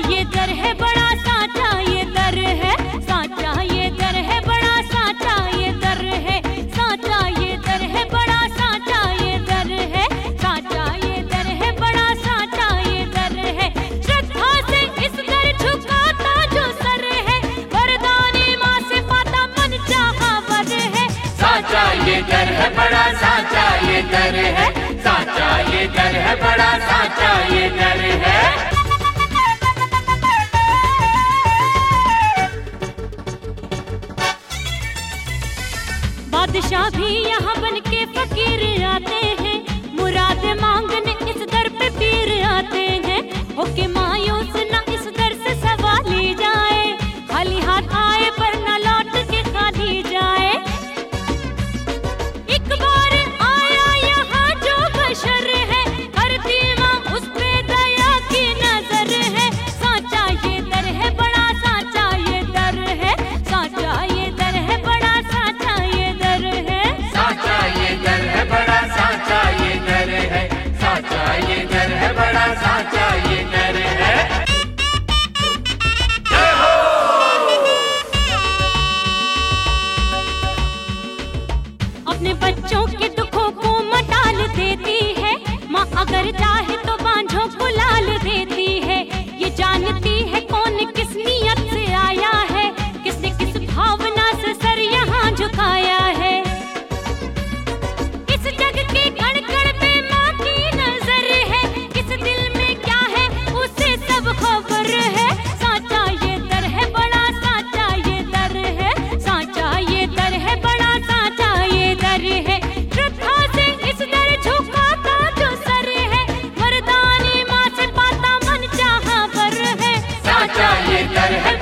ये दर है बड़ा साचा ये दर है, साचा ये दर है बड़ा साचा ये दर है, साचा ये दर है बड़ा साचा ये दर है, साचा ये दर है बड़ा साचा ये दर है। श्रद्धा से इस दर झुकाता जो सर है, वरदानी माँ से पाता मन चाहा वर है। साचा ये दर है बड़ा साचा ये दर है, साचा ये दर है बड़ा साचा ये दर है। बादशाह भी यहाँ बन के फकीर आते हैं, मुराद मांगने इस दर पे पीर आते हैं। होके मायूस ना इस दर से सवाली जाए, खाली हाथ आए पर ना लौट के खाली जाए। एक बार आया यहाँ जो बशर है, करती माँ उस पे दया की नजर है। साचा ये दर है बड़ा साचा ये दर है, साचा ये दर है बड़ा साचा ये दर है। साचा ये दर है बड़ा साचा ये दर है, साचा ये दर है बड़ा साचा ये दर है। जय हो। अपने बच्चों के दुखों को मटाल देती है माँ, अगर चाहे तो बांझों को लाल देती है। ये जानती है कौन किस नियत से आया है, किसने किस भावना से सर यहाँ झुकाया है। इस जग के कण कण पे माँ की नजर है, किस दिल में क्या है उसे सब खबर है। साचा ये दर है बड़ा साचा ये दर है, साचा ये दर है बड़ा साचा ये दर है। श्रद्धा से इस दर झुकाता जो सर है, वरदानी माँ से पाता मन चाहा वर है। साचा ये दर है